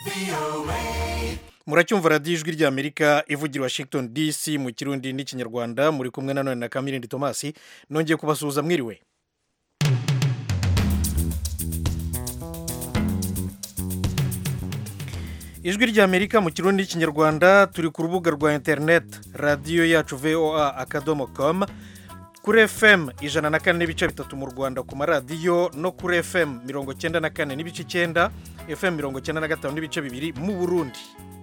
muracyumva radiyo ijwi ry'Amerika ivugira Washington DC mu kirundi n'ikinyarwanda muri kumwe na none na Kamirindi Thomas nongeye kubasuhuza mwiriwe. Ijwi ry'Amerika mu kirundi n'ikinyarwanda turi ku rubuga rwa internet radiyo yacu voa.com kuri FM 104.3 mu Rwanda ku maradiyo no kuri FM 94.9 FM 95.2 mu Burundi.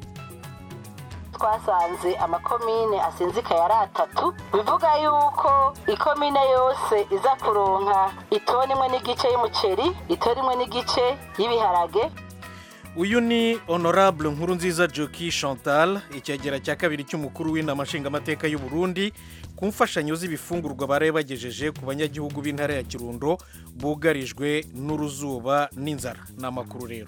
Twasanze amakomine asinzikaye ari 3 bivuga yuko ikomine yose iza kuronka itoni imwe n'igice y'umuceri, itoni imwe n'igice y'ibiharage. Uyu ni Honorable Nkurunziza Joki Chantal, icyagera cya kabiri cy'umukuru w'inama nshingamateka y'u Burundi ku mfashanyo z'ibifungurwa bare bagejeje ku banyagihugu b'intara ya Kirundo bugarijwe n'uruzuba n'inzara. N'amakuru rero.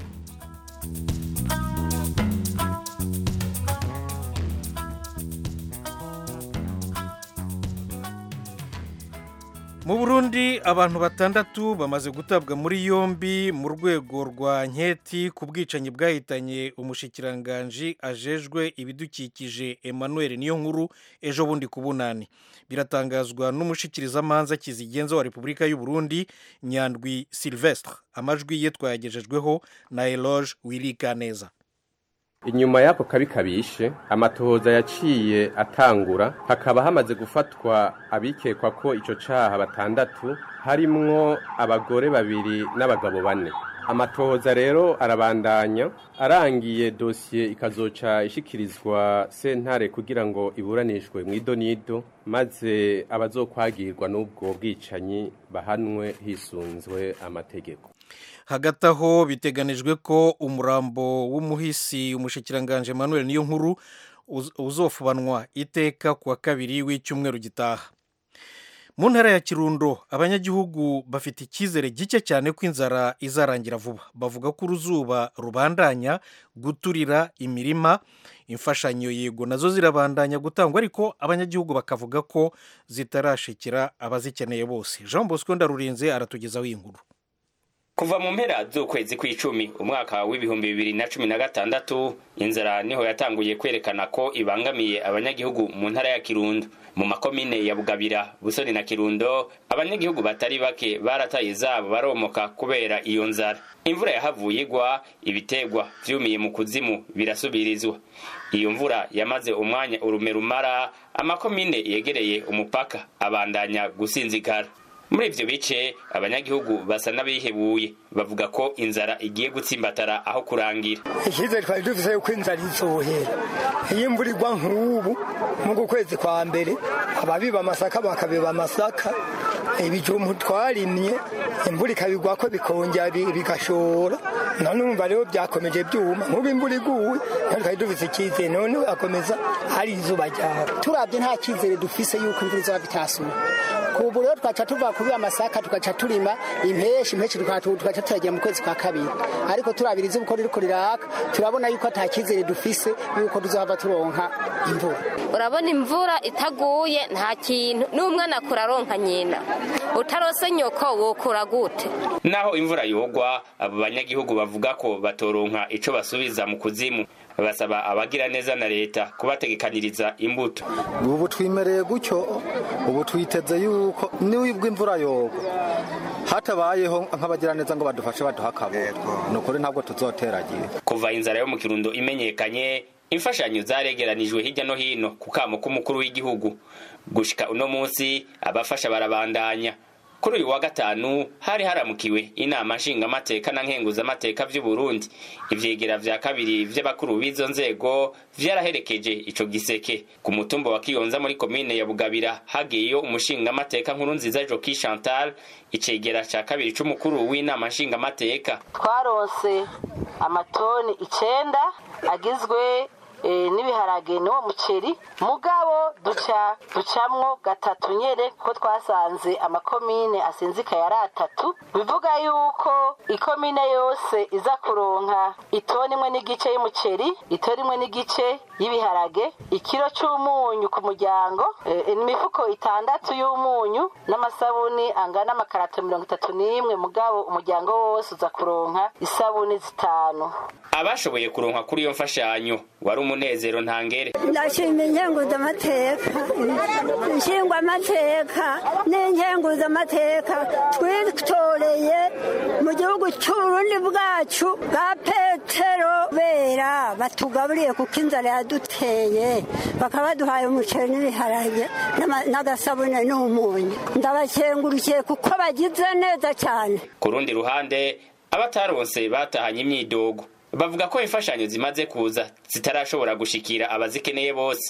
Mu Burundi abantu 6 bamaze gutabwa muri yombi mu rwego rwa nketi ku bwicanyi bwahitanye umushikiranganje ajejwe ibidukikije Emmanuel Niyonkuru ejo bundi ku Bunani. Biratangazwa n'umushikirizamanza kizigenza wa Republika y'u Burundi Nyandwi Sylvestre. Amajwi ye twayagejejweho na Eloge Wilikaneza. Inyuma yako kabishe amatohoza yaciye atangura hakaba hamaze gufatwa abikekwa ko ico caha 6 harimwo abagore 2 n'abagabo 4. Amatohoza rero arabandanya arangiye dossier ikazoca ishikirizwa sentare kugira ngo iburanishwe mw'idonido maze abazokwagirwa n'ubwo bwicanyi bahanwe hisunzwe amategeko. Hagati aho biteganijwe ko umurambo w'umuhisi umushikiranganje Emmanuel Niyonkuru uzofubanwa iteka kuwa kabiri w'icyumweru gitaha. Mu ntara ya Kirundo abanyagihugu bafite icyizere gike cyane ko inzara izarangira vuba. Bavuga ko uruzuba rubandanya guturira imirima, imfashanyo yego nazo zirabandanya gutangwa ariko abanyagihugu bakavuga ko zitarashikira abazikeneye bose. Jean Bosco Ndarurinze aratugezaho inkuru. Kuva mu mpera z'ukwezi kw'icumi umwaka w'ibihumbi 2016 inzara niho yatanguye kwerekana ko ibangamiye abanyagihugu mu ntara ya Kirundo. Mu makomine ya Bugabira, Busoni na Kirundo abanyagihugu batari bake barataye izabo baromoka kubera iyo nzara. Imvura yahavuye igwa, ibitegwa vyumiye mu kuzimu birasubirizwa. Iyo mvura yamaze umwanya urumerumara, amakomine yegereye umupaka abandanya gusinzikara. Muri ivyo bice abanyagihugu basa n'abihebuye bavuga ko inzara igiye gutsimbatara aho kurangira. Ikize twari dufise ko inzara izohera. Iyo imvura igwa nk'ubu mu kwezi kwa mbere ababiba amasaka bakabiba amasaka ibijumbu twarimye imvura ikabigwa ko bikongera bigashora none umva rero byakomeje byuma nk'ubu imvura iguye twari dufise ikize none akomeza hari izuba ryaka turabye nta kizere dufise yuko imvura izaba bitasuma kubu rero twaca tuva kubi amasaka tugaca turima impeshi tugaca turagira mu kwezi kwa kabiri ariko turabiriza uko riri kuriraka turabona yuko atakizere dufise yuko tuzava turonka imvura. Urabona imvura itaguye nta kintu n'umwana kuraronka nyina utarose nyoko wokura gute. Naho imvura yogwa abo banyagihugu bavuga ko batoronka ico basubiza mu kuzimu. Basaba abagira neza na leta kubategekaniriza imbuto. Ubu twimereye gucyo ubu twiteze yuko niwibwa imvura yogwa hatabayeho nk'abagira neza ngo badufashe baduhakabo nukuri ntabwo tuzoteragiye. Kuva inzara yo mu Kirundo imenyekanye imfashanyo zaregeranijwe hirya no hino ku kamo k'umukuru w'igihugu gushika uno munsi abafasha barabandanya. Kuri uyu wa gatanu hari haramukiwe inama nshingamateka na nkenguzamateka vy'u Burundi. Ivyegera vya kabiri vy'abakuru b'izo nzego vyaraherekeje ico giseke. Ku mutumba wa Kiyonza muri komine ya Bugabira hagiyeyo umushingamateka Nkurunziza Joki Chantal, icegera ca kabiri c'umukuru w'inama nshingamateka. Twaronse amatoni 9 agizwe n'ibiharage no muceri mugabo ducamwo 3 nyere ko twasanze amakomine asinzikaye ari 3 bivuga yuko ikomine yose iza kuronka itoni imwe n'igice y'umuceri, itoni imwe n'igice y'ibiharage, ikiro c'umunyu ku muryango, imifuko 6 y'umunyu n'amasabuni angana amakarato 31 mugabo umuryango wose uza kuronka isabuni 5. Abashoboye kuronka kuri iyo mfashanyo wari umunezero ntangere. Ndashimye inkenguza amateka, nshingwa amateka n'inkenguza amateka twitoreye mu gihugu cy'Uburundi bwacu bwa Petero bera batugaburiye kuko inzara yaduteye bakabaduhaye umuceri n'ibiharage n'agasabune n'umunyu. Ndabakengurukiye kuko bagize neza cyane. Ku rundi ruhande abataronse batahanye imyidogo bavuga ko imfashanyo zimaze kuza zitarashobora gushikira abazikeneye bose.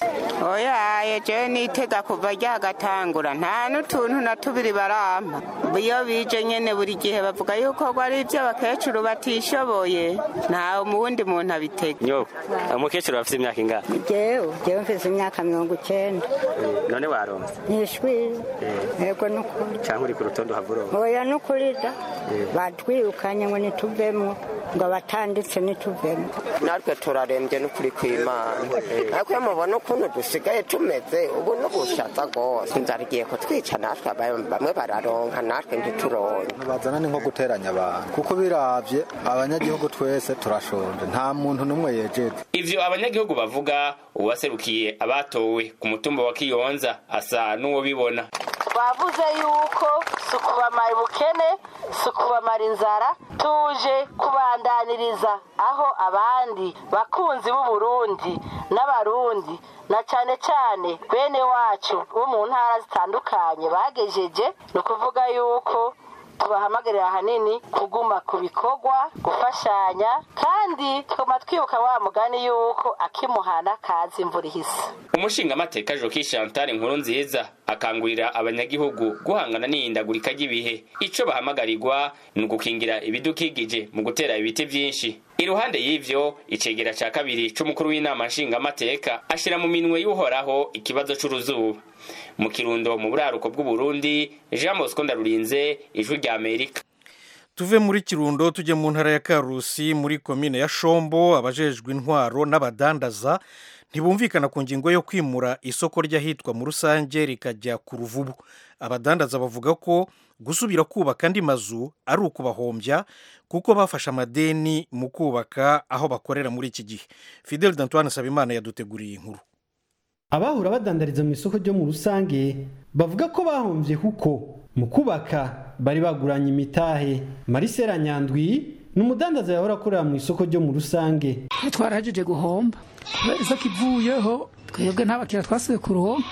Oya je nitega kuva ryagatangura nta n'utuntu na tubiri barampa. Iyo bije nyene buri gihe bavuga yuko ari iby'abakecuru batishoboye nta mu wundi muntu abitega. Nyo umukecuru afite imyaka ingahe? Jewe mfise imyaka 90. None waronse? Nishwi. Yego nukuri. Cyangwa uri ku rutondo havuro? Oya nukuri da. Batwirukanye ngo nituvemo ngo batanditse nituvemo. Natwe turarembye n'ukuri kw'Imana. Ariko mubona ukuntu dusigaye tumeze ubu n'ubushatsa gose. Inzara igiye kutwica natwe bamwe bararonka natwe ntituronke. Bazana ni nko guteranya abantu kuko biravye abanyagihugu twese turashonje nta muntu numwe yejeje. Ivyo abanyagihugu bavuga uwaserukiye abatowe ku mutumba wa Kiyonza asa n'uwo bibona. Bavuze yuko sukubamara ubukene, sukubamara inzara, tuje kubandaniriza aho abandi bakunzi b'u Burundi n'abarundi na cyane cyane bene wacu bo mu ntara zitandukanye bagejeje no kuvuga yuko tubahamagarira hanini kuguma ku bikorwa gufashanya kandi twama twibuka wa mugani yuko akimuhana kazi imvura ihise. Umushinga amateka Joki Chantal Nkurunziza akangurira abanyagihugu guhangana n'ihindagurika ry'ibihe. Ico bahamagarirwa ni gukingira ibidukikije mu gutera ibiti byinshi. Iruhande y'ivyo icegera ca kabiri c'umukuru w'inama nshinga amateka ashira mu minwe y'uhoraho ikibazo c'uruzuba. Mu Kirundo mu buraruko bw'u Burundi, Jean Bosco Ndarurinze, Ijwi rya Amerika. Tuve muri Kirundo tujye mu ntara ya Karusi muri komine ya Shombo. Abajejwe intwaro n'abadandaza ntibumvikana ku ngingo yo kwimura isoko ry'ahitwa mu rusange rikajya ku Ruvubu. Abadandaza bavuga ko gusubira kubaka andi mazu ari ukubahombya kuko bafashe amadeni mu kubaka aho bakorera muri iki gihe. Fidel D'Antoine Sabimana yaduteguriye inkuru. Abahura badandariza mu isoko ryo mu rusange bavuga ko bahombye kuko mu kubaka bari baguranye imitahe. Marisera Nyandwi n'umudandaza yahora akorera mu isoko ryo mu rusange. Twarajeje guhomba kubera isoko ivuyeho twebwe ntabakira twasuye kuronka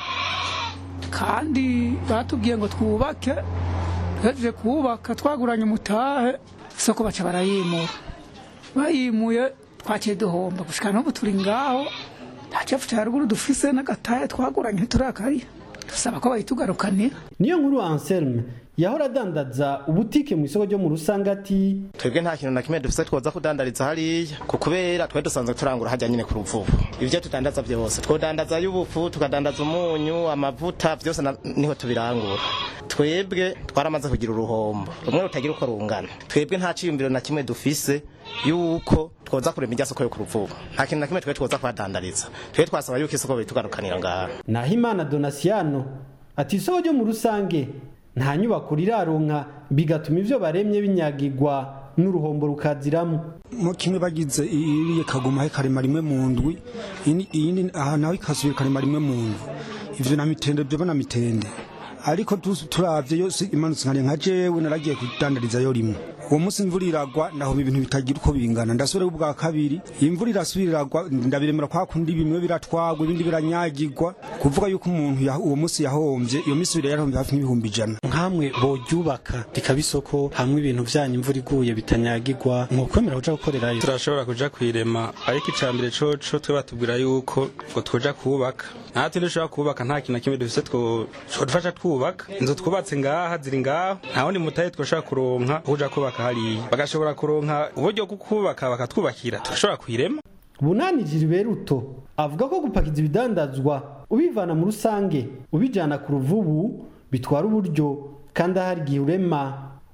kandi batubwiye ngo twubake twejeje kubaka twaguranye umutahe isoko baca barayimura bayimuye twaciye duhomba gushika n'ubu turi ngaho ntacafu ca ruguru dufise n'agatahe twaguranye turakariye dusaba ko bayitugarukanira. Niyo nkuru Anselme yahora adandaza ubutike mu isoko ryo mu rusange ati twebwe nta kintu na kimwe dufise twoza kudandariza hariya kubera twe dusanzwe turangura hajya nyine ku Ruvubu. Ivyo tudandaza byose twodandaza y'ubufu tukadandaza umunyu amavuta byose niho tubirangura. Twebwe twaramaze kugira uruhombo rumwe rutagira uko rungana. Twebwe nta ciyumbiro na kimwe dufise yuko twoza kurema ijya soko yo ku Ruvubu. Nta kintu na kimwe twe twoza kwadandariza. Twe twasaba yuko isoko bitugarukanira ngaha. Nahimana Donasiano ati isoko ryo mu rusange nta nyubako riraronka bigatuma ivyo baremye binyagirwa n'uruhombo rukaziramo. Mu kimwe bagize iriye kaguma karema rimwe mu ndwi iyindi aha nawe ikasubira karema rimwe mu ndwi. Ivyo na mitende byo bana mitende ariko turavye yose imanutse nka jewe naragiye kudandariza yo rimwe. Uwo munsi imvura iragwa naho ibintu bitagira uko bingana ndasubira ubwa kabiri imvura irasubiragwa ndabiremera kwa kundi bimwe biratwagwa ibindi biranyagirwa kuvuga yuko umuntu uwo munsi yahombye iyo minsi bire yahombye hafi n'ibihumbi 100. Nkamwe boryubaka rikabisoko hamwe ibintu byanyu imvura iguye bitanyagirwa mwokwemera kuja gukorerayo. Turashobora kuja kwirema ariko icambere coco twe batubwira yuko ngo twoja kubaka natwe dushobora kubaka nta kintu kimwe dufise twodufasha twubaka inzu twubatse ngaha ziri ngaho nta wundi mutahe twoshobora kuronka kuja kubaka hariya bagashobora kuronka uburyo bwo kubaka bakatwubakira turashobora kwirema. Bunani Gilberto avuga ko gupakiza ibidandazwa ubivana mu rusange ubijana ku Ruvubu bitwara uburyo kandi hari gihe urema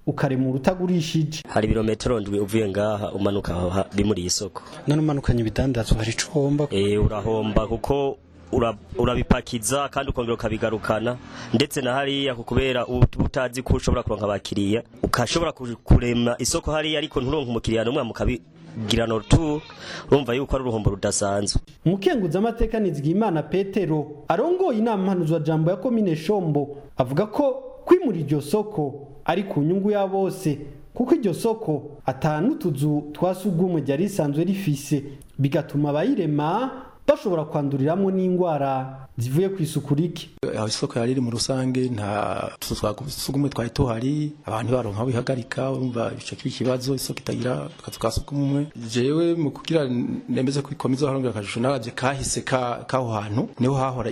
ukaremura utagurishije. Hari ibirometero ndwi uvuye ngaha umanuka muri isoko. None umanukanye ibidandazwa hari icomba. Urahomba kuko urabipakiza kandi ukongera ukabigarukana ndetse na hariya kubera utazi ko ushobora kuronka abakiriya ukashobora kurema isoko hariya ariko nturonka umukiriya n'umwe mukabigira nortu urumva yuko ari uruhombo rudasanzwe. Umukenguza amateka Nizigimana Petero arongoye inama mpanuzwa jambo ya komine Shombo avuga ko kwimura iryo soko ari ku nyungu ya bose kuko iryo soko atanu tuzu twasugumwe ryari risanzwe rifise bigatuma abayirema bashobora kwanduriramwo n'ingwara zivuye ku isuku rike. Aho isoko yari mu rusange nta twasugumwe twari tuhari abantu baronka bihagarika urumva ico kibazo isoko itagira twasugumwe. Jewe mu kugira nemeze ko ikomeza harongera akajisho naravye kahise kaho hantu niho hahora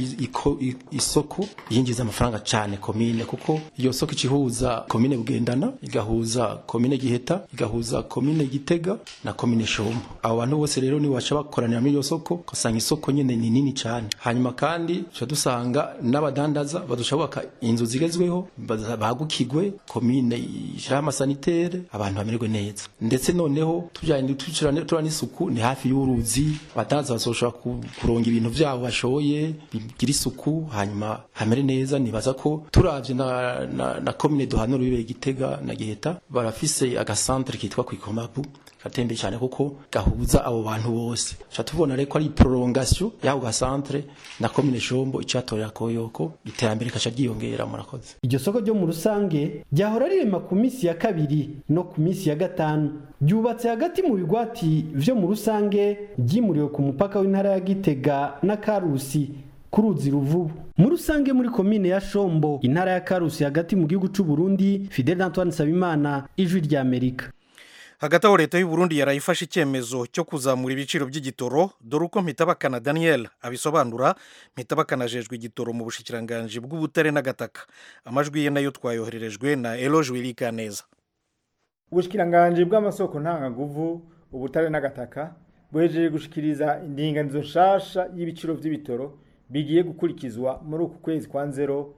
isoko yinjiza amafaranga cyane komine kuko iyo soko ikihuza komine Bugendana igahuza komine Giheta igahuza komine Gitega na komine Shombo. Abo bantu bose rero ni wacha bakoranira muri iyo soko kasanga isoko nyene ni nini cyane. Hanyuma kandi cyo dusanga n'abadandaza badushabaka inzu zigezweho bagukigwe komine ishira amasanitaire abantu bamererwe neza ndetse noneho tujyanye turana isuku ni hafi y'uruzi abadandaza basoshobora kuronga ibintu byabo bashoye bigira isuku hanyuma hamere neza. Nibaza ko turavye na komine Duhanura bibe Gitega na Giheta barafise agasantre kitwa kwikomabu katembe cyane kuko gahuza abo bantu bose. Tubona reko ari prolongation y'aho gasantre na komine Shombo icatorera koyoko iterambere kasha ryiyongera murakoze. Iryo soko ryo mu rusange ryahora rirema ku minsi ya kabiri no ku minsi ya gatanu ryubatse hagati mu bigwati vyo mu rusange ryimuriwe ku mupaka w'intara ya Gitega na Karusi ku ruzi Ruvubu. Mu rusange muri komine ya Shombo intara ya Karusi hagati mu gihugu c'u Burundi, Fidel Antoine Sabimana, Ijwi rya Amerika. Hagati aho leta y'u Burundi yarayifashe icyemezo cyo kuzamura ibiciro by'igitoro dore uko Mpitabakana Daniel abisobanura. Mpitabakana ajejwe igitoro mu bushikiranganje bw'ubutare n'agataka. Amajwi ye nayo twayohererejwe na Eloge Wilikaneza. Ubushikiranganje bw'amasoko ntangaguvu ubutare n'agataka bwejeje gushikiriza indinganizo nshasha y'ibiciro by'ibitoro bigiye gukurikizwa muri uku kwezi kwa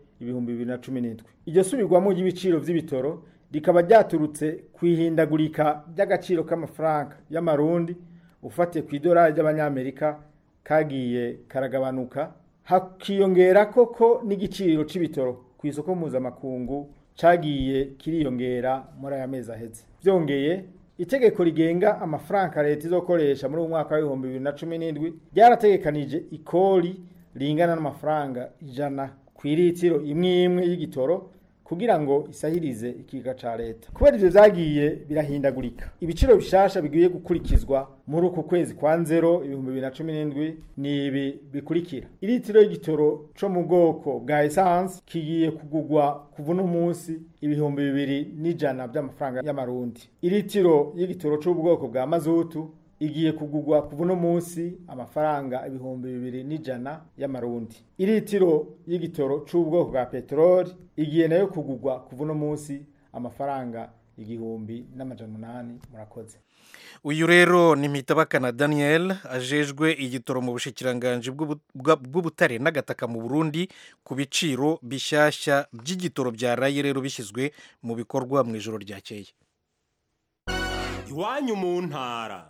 2017. Iryo subirwamo y'ibiciro by'ibitoro rikaba ryaturutse kwihindagurika by'agaciro k'amafaranga y'amarundi ufatiye ku idolari ry'abanyamerika kagiye karagabanuka hakiyongera koko n'igiciro c'ibitoro ku isoko mpuzamakungu cagiye kiriyongera muri aya mezi aheze. Byongeye itegeko rigenga amafaranga leta izokoresha muri umwaka wa 2017 ryarategekanije ikori ringana n'amafaranga 100 ku litiro imwe y'igitoro kugira ngo isahirize ikiga ca leta. Kubera ivyo vyagiye birahindagurika, ibiciro bishasha bigiye gukurikizwa muri uku kwezi kwa 2017 ni ibi bikurikira. Ilitiro y'igitoro co mu bwoko bwa essence kigiye kugugwa kuva no munsi 2,200 by'amafaranga y'amarundi. Ilitiro y'igitoro co mu bwoko bwa mazutu igiye kugugwa kuva no munsi amafaranga 2,200 y'amarundi. Ilitiro y'igitoro c'ubwoko bwa petroli igiye nayo kugugwa kuva no munsi amafaranga 1,800. Murakoze. Uyu rero ni Mpitabakana Daniel ajejwe igitoro mu bushikiranganje bw'ubutare n'agataka mu Burundi ku biciro bishyashya by'igitoro byaraye rero bishyizwe mu bikorwa mu ijoro ryakeye. Iwanyu mu ntara.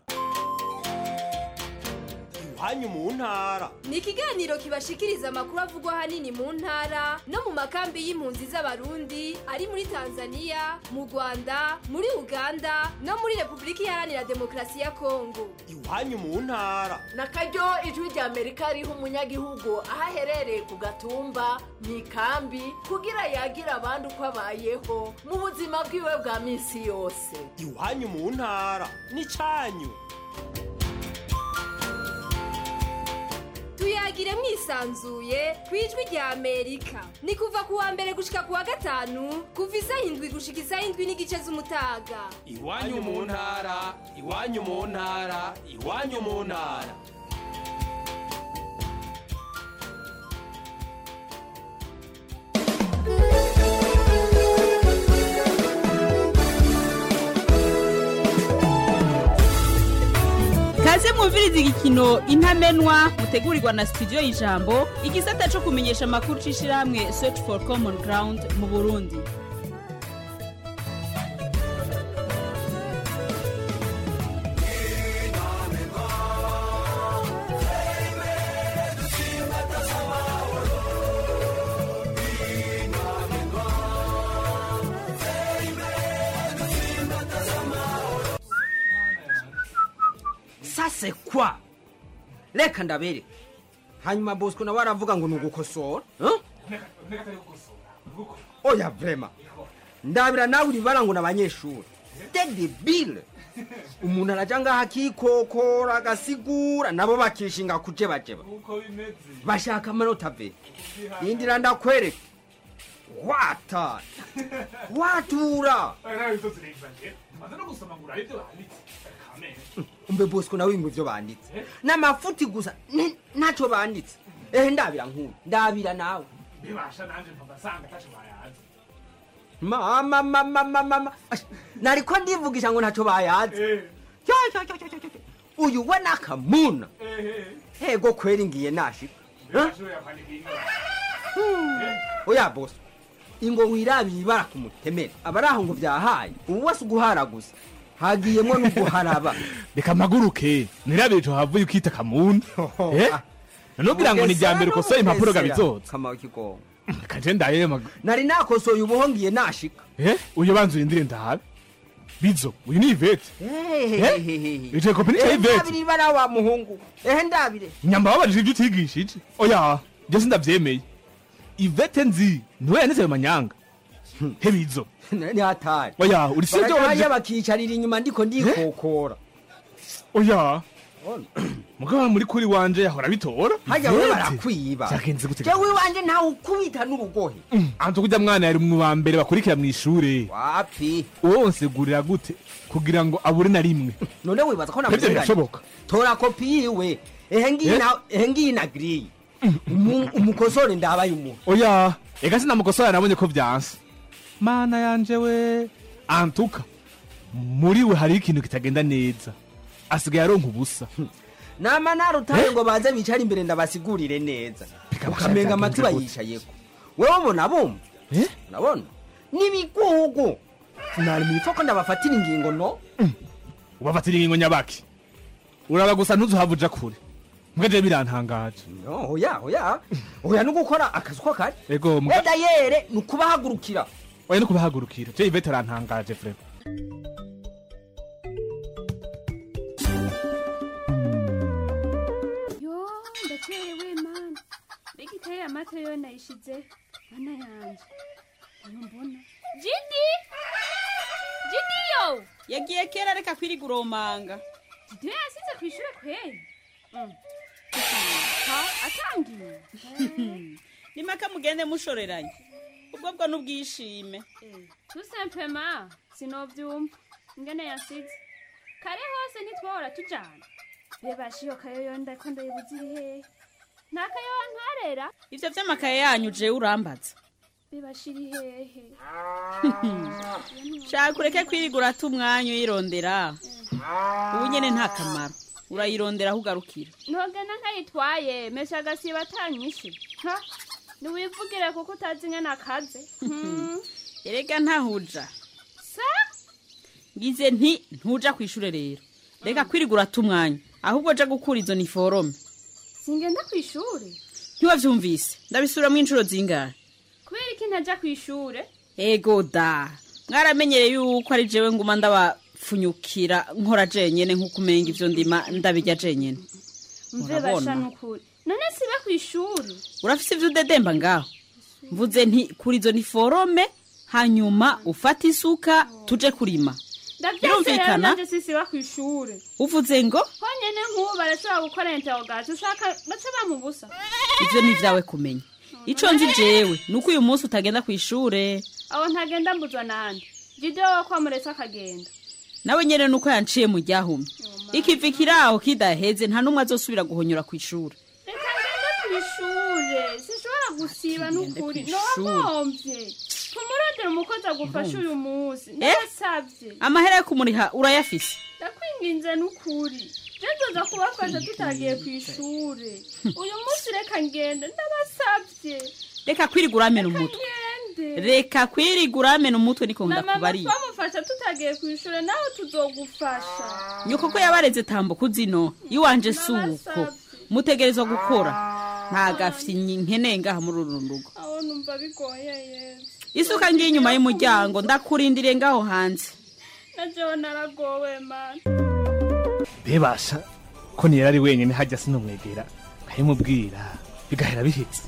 Iwanyu mu ntara ni ikiganiro kibashikiriza amakuru avugwa hanini mu ntara no mu makambi y'impunzi z'abarundi ari muri Tanzania, mu Rwanda, muri Uganda no muri Republika Iharanira Demokarasi ya Kongo. Iwanyu mu ntara nakaryo Ijwi rya Amerika riha umunyagihugu ahaherereye ku gatumba mu ikambi kugira yagira abandi uko abayeho mu buzima bwiwe bwa minsi yose. Iwanyu mu ntara ni canyu. Tuyagire mwisanzuye kwijwi rya Amerika. Ni kuva kuwa mbere gushika kuwa gatanu kuva 7 gushika 7 n'igice z'umutaga. Iwanyu mu ntara, iwanyu mu ntara, iwanyu mu ntara. Kaze mwumviriza igikino Intamenwa mutegurirwa na studio y'Ijambo igisata cyo kumenyesha amakuru cishirahamwe Search for Common Ground mu Burundi. sase kwa reka ndabere hanyuma Bosco nawe aravuga ngo nugukosora oya vrema ndabira nawe uribara ngo nabanyeshuri debile umuntu araja ngaha akikokora agasigura nabo bakishinga kujebajeba bashaka amanota ve yindira ndakwereka watura umbe Bosco nawe ngo ivyo banditse n'amafuti gusa naco banditse ndabira nkuru ndabira nawe bibasha nanje mpabasanga tacho bayazi mama nariko ndivugisha ngo ntaco bayazi uyu we nakamuna ego kweri ngiye nashika oya boss ingo wirabiye ibara kumutemera abaraho ngo byahaye ubu wese uguhara gusa hagiyemo n'uguharaba reka maguruke nirabiye cyo havuye ukita kamuna nubwira ngo ni jambere ko so impapuro gabizoza kama ukigonga kaje ndaye nari nakosoye ubuhongiye nashika uyo banzu indire ndahabe bizo uyu ni Ivete ije kopini cha Ivete ndabiri bara wa muhungu ndabire nyamba babajije ibyo utigishije oya je sindavyemeye Ivete nzi niwe yaneze ayo manyanga bizo ni hatari oya uri sivyo baje bakicarira inyuma ndiko ndikokora oya mugabo muri kuri wanje yahora bitora hajya we barakwiba cyagenze gute jewe wanje ntawe ukubita n'urugohe anto kujya mwana yari mu bambere bakurikira mu ishure wapi wose gurira gute kugira ngo abure na rimwe none wibaza ko namuziranye tora kopi yiwe ngiyi na giri umukosore ndabaye umuntu oya ega sinamukosora nabonye ko byanse mana yanje we antuka muri we hari ikintu kitagenda neza asigaye aronka ubusa nama narutaye ngo baze bicara imbere ndabasigurire neza ukamenga amatwi bayicayeko wewe ubona bumva nabona n'ibigugu nari mwipfa ko ndabafatira ingingo no ubafatira ingingo nyabaki uraba gusa ntuzuhavuja kure mweje birantangaje oya no gukora akazi ko kari ego wenda yere nukubahagurukira oya nukubahagurukira je Ivete arantangaje frère Bigiteye amata yo nayishize mana yanje mbona Jidi yo yagiye kera reka kwiriguromanga Jidi yasize kwishure kweli atangiye nimaka mugende mushoreranye ubwo bwo nubwishime tout simplement sinovyumva ngene yasize kare hose nitwora tujana bebashiyo kayo ndako ndayibuziri he nakayo ntarera ivyo vy'amakaye yanyu je urambaza bibashiri hehe shaka ureke kwirigura tumwanyu yirondera ubu nyene nta kamaro urayirondera hugarukira ntogena nkayitwaye mesha gasiba atanyishe niwivugire kuko utazi ngene akaze erega ntahuja sa ngize ntuja kwishure rero reka kwirigura tumwanyu ahubwo je gukura izo ni forume singenda kwishure ntiwavyumvise ndabisuramwo inshuro zingahe kubera iki ntaja kwishure ego da mwaramenyereye yuko ari jewe nguma ndabapfunyukira nkora jenyene nk'uko umenga ivyo ndima ndabirya jenyene mve basha nukuri none sibe kwishure urafise ivyo udedemba ngaho mvuze nti kuri izo ni forome hanyuma ufata isuka tuje kurima ndavyumvikana nanje sisiba kwishure uvuze ngo honyene nk'ubu barashobora gukora interrogation ushaka bace bamubusa ivyo ni vyawe kumenya ico nzi jewe nuko uyu munsi utagenda kwishure aho ntagenda mbuzwa nande Jide wo kwamuretse akagenda nawe nyene nuko yanciye mu ryahumye ikivi kiraho kidaheze nta numwe azosubira guhonyora kwishure reka ngende kwishure sishobora gusiba n'ukuri nomvye kumurondera umukozi agufasha uyu munsi ndasavye amahera yo kumuriha urayafise ndakwinginze n'ukuri je nzoza kubafasha tutagiye kwishure uyu munsi reka ngende ndabasavye reka kwirigura amena umutwe reka kwirigura amena umutwe niko ndakubariye mama twamufasha tutagiye kwishure naho tuzogufasha nyoko ko yabareze tambo kuzino iwanje suko mutegerezwa gukora nta gafyi nkeneye ngaha muri uru rugo aho numva bigoye Yesu isuka ngiye inyuma y'umuryango ndakurindiriye ngaho hanze najewe naragowe man bebasha ko niyera ari wenyine hajya sinumwegera nkayimubwira bigahera bihetse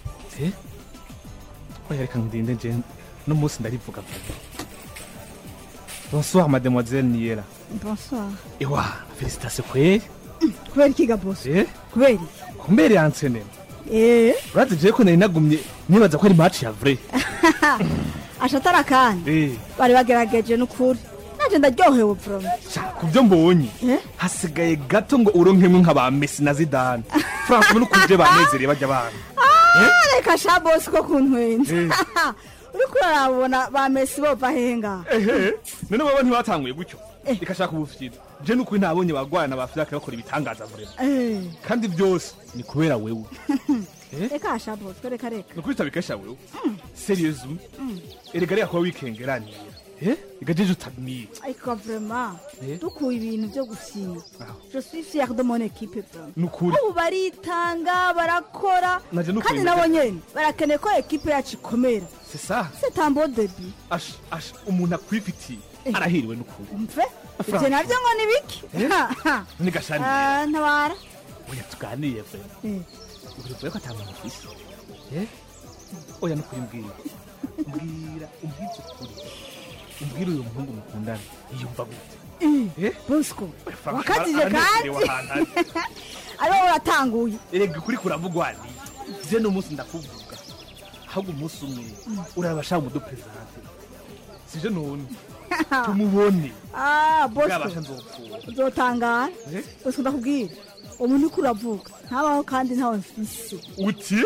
oya reka ndinde nje n'umunsi ndarivuga vuba. Bonsoir mademoiselle Niera. Bonsoir. Ewa, félicitations kweli. Kubera iki gaboso? Kubera iki? Kumbere yansene. Urazi je ko nari nagumye nibaza ko ari match ya vrai. Ashatara kandi. Bari bagerageje n'ukuri. Naje ndaryohewe from. Kubyo mbonye. Hasigaye gato ngo uronkemwe nk'aba Messi na Zidane. France n'ukuje banezereye bajya bana. Reka sha boss ko kuntwenze. Uriko urabona ba Messi bova henga. None baba ntibatanguye gutyo. Ikashaka ubufite. Je n'ukuri nabonye bagwana bafyaka bakora ibitangaza vrema. Kandi byose ni kubera wewe. Reka sha boss, reka. Nukuri tabikesha wewe. Seriously? Erega reka ko weekengeraniye. Igajeje utagmiye. Ariko vraiment dukuye ibintu byo gusinya. Je suis fier de mon équipe. Nukuri. Ubu baritanga barakora. Kandi nabo nyene barakeneye ko équipe yacu ikomera. C'est ça. C'est un beau début. Umuntu akwifitiye arahiriwe n'ukuri. Umve? Ivyo navyo ngo ni biki? Ni gashani. Ntabara. Oya tuganiye fe. Urivuye ko atanga mufisi. Oya n'ukuri mbwira. Mbwira umbwize ukuri. Mbwira uyu muhungu mukundana yumva gute? Bosco. Wakatije kandi. Alo uratanguye. Erega kuri kuravugwa ni. Je n'umunsi ndakuvuga. Ahubwo umunsi umwe urabashaka umudupresente. Sije none. Tumubone. Bosco. Uzotangara. Bosco ndakubwira. Umuntu uko uravuga ntabaho kandi ntawe mfise. Uti?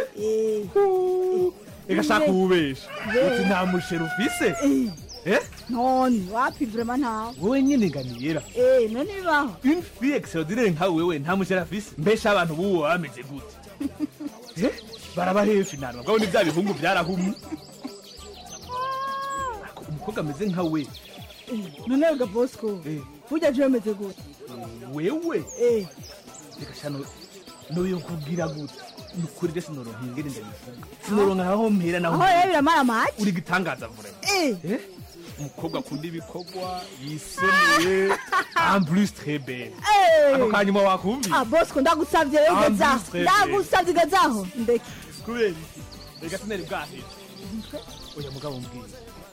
Ega shaka ububesha. Uti nta mushero ufise? None wapi vraiment ntawe. Wowe nyine ganiyera. None bibaho. Une fille extraordinaire nka wewe nta mushero afise. Mbesha abantu buwo bameze gute? Barabahe finale. Bagabo ni bya bihungu byarahumye. Umukobwa ameze nka we. None ga Bosco. Burya je meze gute? Wewe? Reka shano no kubwira gute. Nukuri dese noro hingere ndabivuga. Sinoronka aho mpera naho. Aho yebira mara match. Uri gitangaza vrema. Umukobwa akunda ibikogwa yisoniye en plus très belle. Ako kanyuma wakumbi. Bosco ndagusavye rero geza. Ndagusavye gezaho. Ndeke. Kubera reka sinari bwahe. Oya mugabo mbwiye.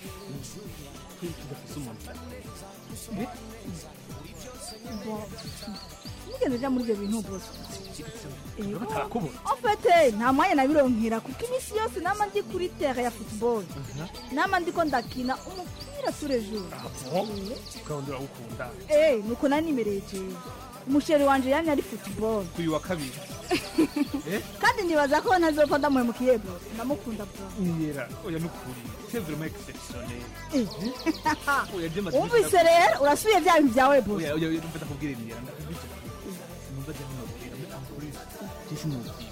Nigeze muri ibyo bintu Bosco. En fait, nta mwanya nabironkera kuko imisi yose nama ndi kuri terre ya football. Nama ndiko ndakina umupira tous les jours. Ukawundira ukunda. Nuko nanimereje. Umusheri wanje yamye ari football. Kuyu wa kabiri. Kandi ndibaza ko ntazopfa ndamuhemukiye bro. Ndamukunda bro. Niyera, oya nukuri. C'est vraiment exceptionnel. Umvise rero urasubiye bya bintu byawe bro. Oya ndumva ndakubwira niyera ndakubwira. Numva je n'umubwira muri ampurice. Kisi n'umubwira.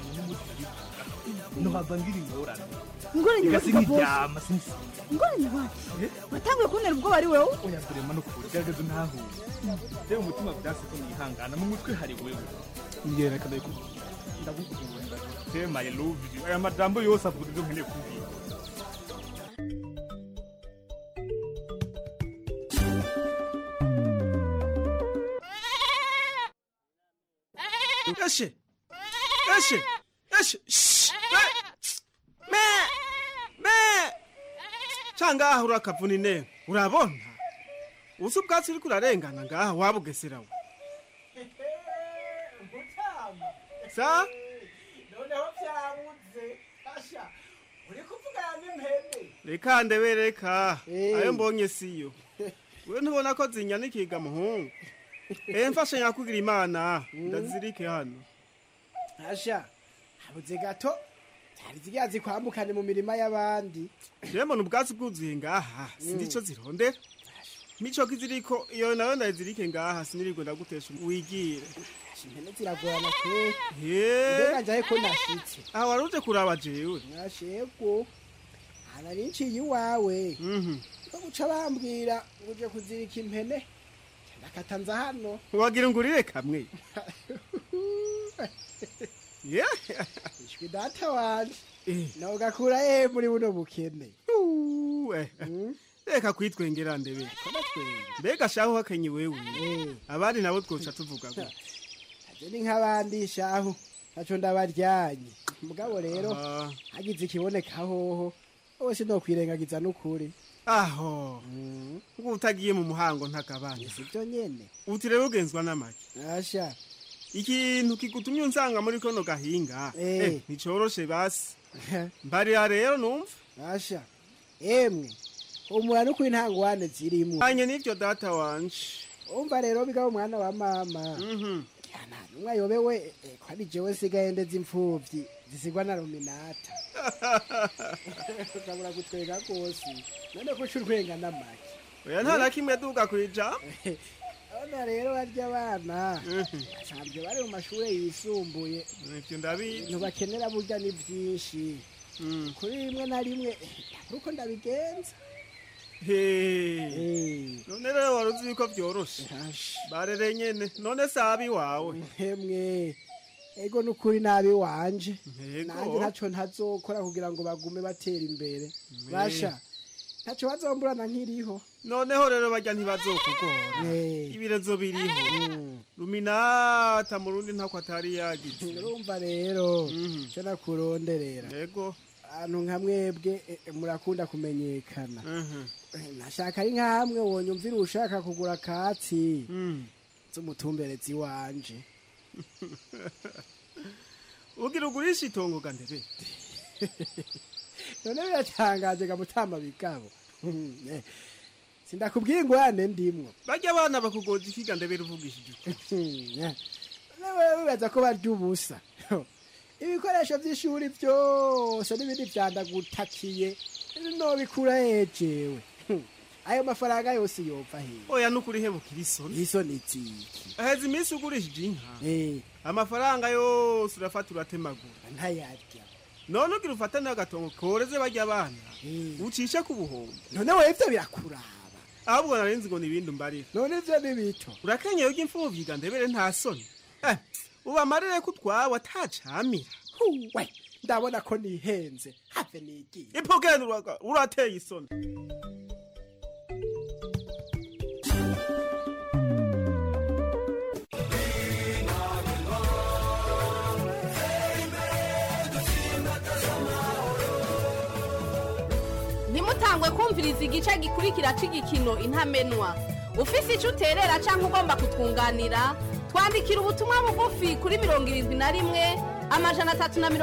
No habangira ingorane. Ingorane y'ubuzima sinzi. Ingorane wapi? Watanguye kuntera ubwo bari wewe? Oya vrema nukuri. Garagaza ntaho. Reba umutima byase ko nihangana mu mutwe hari wewe. Niyera kandi ko ndagukunda. Tema I love you. Aya majambo yose avuga ibyo nkeneye kubwira. Changa urakavuna intebe urabona uzi ubwatsi uri kurarengana ngaha wabugeserawe sa noneho byabuze asha uri kuvugana n'impene reka ndebereka ayo mbonye siyo we ntubona ko zinyanikiga muhungu mfashe nyakugira imana ndazirike hano asha habuze gato zari zigazi kwambukane mu mirima y'abandi jemo n'ubwatsi bwuzuye ngaha sindi ico zirondera mico kiziriko iyo nayo ndazirike ngaha sinirirwe ndagutesha wigire impene ziragorana kwe mbega njahe ko nashitse aha waruje kuraba jewe nashego anari nciye iwawe ko guca bambwira ngo uje kuzirika impene nakatanza hano wagira ngurire kamwe ishwi data wanje nawe ugakura muri buno bukene reka kwitwengera ndebe mbega shaho hakenye wewe abandi nabo twoca tuvuga gute ni nk'abandi shahu ntaco ndabaryanye mugabo rero hagize ikiboneka hoho wese no kwirengagiza n'ukuri aho ngo utagiye mu muhango ntakabanye sivyo nyene uti rero ugenzwa n'amaki asha ikintu kigutumye unsanga muri kono gahinga nticoroshe basi mbarira rero numva asha emwe umura no kwintangwane zirimo anye nivyo data wanje umva rero biga umwana wa mama yana numwe yobewe kwari jewe sigaye ndeze imfuvyi zisigwa na Ruminata ukabura gutwega kose none ko curwenga n'amaki oya nta nakimwe duka kwija ona rero barya abana cyambye bari mu mashure yisumbuye ivyo ndabizi ntubakenera burya ni byinshi kuri rimwe na rimwe uko ndabigenza none rero waruzi yuko vyoroshe barere nyene none sabi wawe hemwe ego nukuri nabi wanje nanjye ntaco ntazokora kugira ngo bagume batera imbere basha ntaco bazomburana nkiriho noneho rero barya ntibazokugora ibirezo biriho Ruminata mu rundi ntako atari yagize urumva rero cyo nakuronderera yego ahantu nka mwebwe murakunda kumenyekana nashaka ari nkamwe wonyumvira ushaka kugura katsi z'umutumberezi wanje ugira ugurisha itongo gandebe none biratangaje gamutama bigabo sindakubwiye ingwane ndimwo barya abana bakugoza ikiga ndebe ruvugishije nawe bibaza ko barya ubusa ibikoresho by'ishuri byose n'ibindi vyandagutakiye no bikura hejewe ayo mafaranga yose yopfa hehe oya nukuri hebukira isoni ziki aheza iminsi ugurishije inka amafaranga yose urafata uratemagura ntayarya none ugira ufata n'agatongo koreze barya abana ucishe ku buhombo none wewe ivyo birakuraba ahubwo narenze ngo nibindi umbarira none ivyo ni bito urakenyeye urya imfuvyi ga ndebere nta soni ubamarire ko utwawe atacamira we ndabona ko nihenze have nigiye ipogene urateye isoni ntimutangwe kumviriza igice gikurikira c'igikino intamenwa ufise ico uterera canke ugomba kutwunganira twandikira ubutumwa bugufi kuri 71 amajana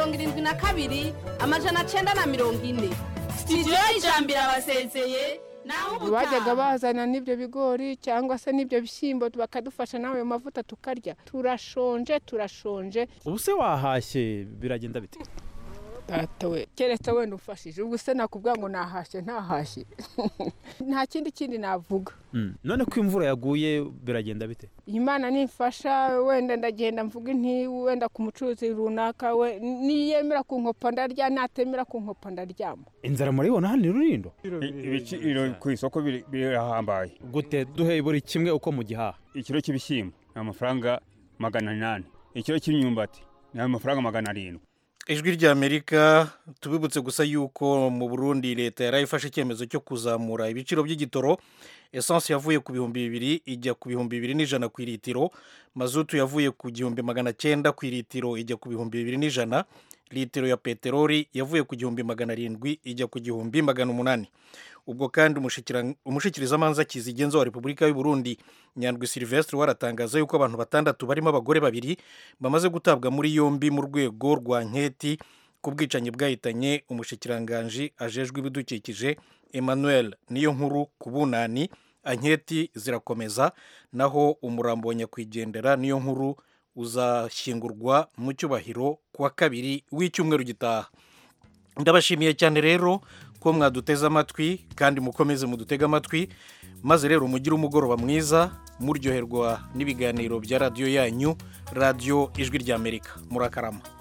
372 amajana 940 studio y'ijambiro abasezeye naho ubutaha bajyaga bazana n'ibyo bigori cyangwa se n'ibyo bishyimbo bakadufasha nawe mavuta tukarya turashonje ubu se wahashye biragenda bite datawe keretse wenda ufashije ubwo se nakubwira ngo nahashye ntahashye nta kindi navuga none ko imvura yaguye biragenda bite Imana nimfasha wenda ndagenda mvuga nti wenda ku mucuruzi runaka we niyemera ku nkopa ndarya natemera ku nkopa ndaryama inzara muribona hano Rurindo ibiciro ku isoko birahambaye gute duhe buri kimwe uko mu gihaha ikiro cy'ibishyimbo ni amafaranga 800 ikiro cy'imyumbati ni amafaranga 700 ijwi ry'Amerika tubibutse gusa yuko mu Burundi leta yarayifashe icyemezo cyo kuzamura ibiciro by'igitoro essence yavuye ku 200 ijya ku 2100 ku litiro mazutu yavuye ku 1900 ku litiro ijya ku 2100 litiro ya peteroli yavuye ku 1700 ijya ku 1800 ubwo kandi umushikirizamanza kizigenza wa Republika y'u Burundi Nyandwi Sylvestre waratangaza yuko abantu batandatu barimo abagore babiri bamaze gutabwa muri yombi mu rwego rwa nketi kubwicanyi bwahitanye umushikiranganje ajejwe ibidukikije Emmanuel Niyonkuru kubunani anketi zirakomeza naho umurambo wa nyakwigendera Niyonkuru uzashyingurwa mu cyubahiro kuwa kabiri w'icyumweru gitaha. Ndabashimiye cyane rero ko mwaduteze amatwi kandi mukomeze mudutega amatwi maze rero mugire umugoroba mwiza muryoherwa n'ibiganiro bya radio yanyu Radio Ijwi ry'Amerika. Murakarama.